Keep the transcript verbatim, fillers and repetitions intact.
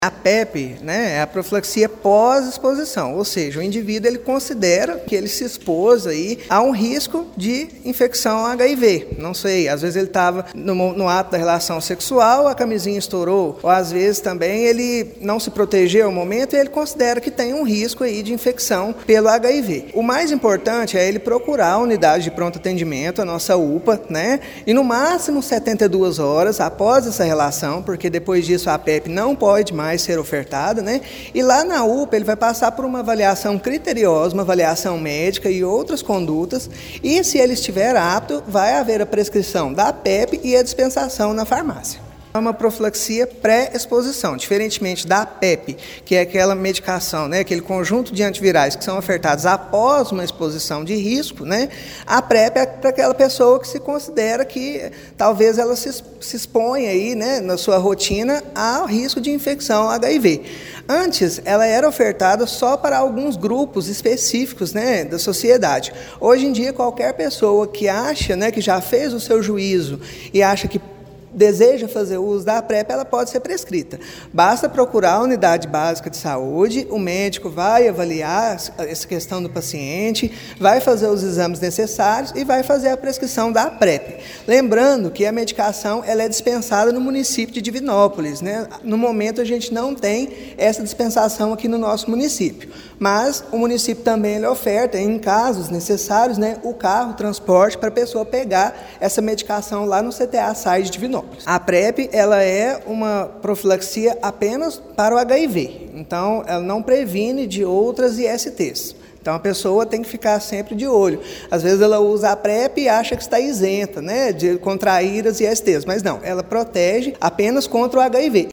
A PrEP, né, é a profilaxia pós-exposição, ou seja, o indivíduo ele considera que ele se expôs aí a um risco de infecção H I V. Não sei, às vezes ele estava no, no ato da relação sexual, a camisinha estourou, ou às vezes também ele não se protegeu ao momento e ele considera que tem um risco aí de infecção pelo H I V. O mais importante é ele procurar a unidade de pronto atendimento, a nossa U P A, né, e no máximo setenta e duas horas após essa relação, porque depois disso a PrEP não pode mais ser ofertada, né? E lá na U P A ele vai passar por uma avaliação criteriosa, uma avaliação médica e outras condutas, e se ele estiver apto, vai haver a prescrição da PrEP e a dispensação na farmácia. É uma profilaxia pré-exposição, diferentemente da PrEP, que é aquela medicação, né, aquele conjunto de antivirais que são ofertados após uma exposição de risco, né, a PrEP é para aquela pessoa que se considera que talvez ela se, se exponha aí, né, na sua rotina ao risco de infecção H I V. Antes, ela era ofertada só para alguns grupos específicos, né, da sociedade. Hoje em dia, qualquer pessoa que acha, né, que já fez o seu juízo e acha que deseja fazer uso da PrEP, ela pode ser prescrita. Basta procurar a unidade básica de saúde, o médico vai avaliar essa questão do paciente, vai fazer os exames necessários e vai fazer a prescrição da PrEP. Lembrando que a medicação ela é dispensada no município de Divinópolis, né? No momento a gente não tem essa dispensação aqui no nosso município, mas o município também ele oferta, em casos necessários, né, o carro, o transporte para a pessoa pegar essa medicação lá no C T A SAI de Divinópolis. A PrEP ela é uma profilaxia apenas para o H I V, então ela não previne de outras I S Ts. Então a pessoa tem que ficar sempre de olho. Às vezes ela usa a PrEP e acha que está isenta, né, de contrair as I S Ts, mas não, ela protege apenas contra o H I V.